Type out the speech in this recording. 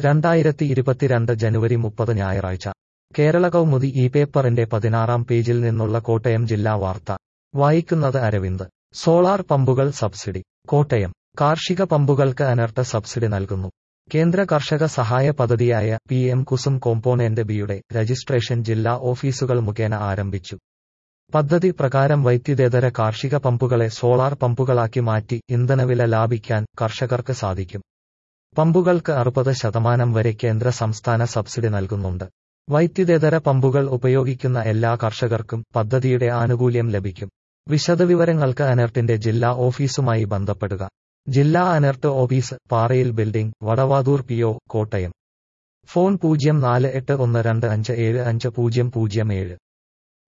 2022 ജനുവരി 30 ഞായറാഴ്ച കേരള കൗമുദി ഈ പേപ്പറിന്റെ 16-ാം പേജിൽ നിന്നുള്ള കോട്ടയം ജില്ലാ വാർത്ത വായിക്കുന്നത് അരവിന്ദ്. സോളാർ പമ്പുകൾ സബ്സിഡി. കോട്ടയം. കാർഷിക പമ്പുകൾക്ക് അനർട്ട് സബ്സിഡി നൽകുന്നു. കേന്ദ്ര കർഷക സഹായ പദ്ധതിയായ PM കുസും കോമ്പോണന്റ് ബിയുടെ രജിസ്ട്രേഷൻ ജില്ലാ ഓഫീസുകൾ മുഖേന ആരംഭിച്ചു. പദ്ധതി പ്രകാരം വൈദ്യുതേതര കാർഷിക പമ്പുകളെ സോളാർ പമ്പുകളാക്കി മാറ്റി ഇന്ധനവില ലാഭിക്കാൻ കർഷകർക്ക് സാധിക്കും. പമ്പുകൾക്ക് 60% വരെ കേന്ദ്ര സംസ്ഥാന സബ്സിഡി നൽകുന്നുണ്ട്. വൈദ്യുതേതര പമ്പുകൾ ഉപയോഗിക്കുന്ന എല്ലാ കർഷകർക്കും പദ്ധതിയുടെ ആനുകൂല്യം ലഭിക്കും. വിശദവിവരങ്ങൾക്ക് അനർട്ടിന്റെ ജില്ലാ ഓഫീസുമായി ബന്ധപ്പെടുക. ജില്ലാ ANERT office, Parayil building, Vadavathoor PO, Kottayam. Phone 048125755007.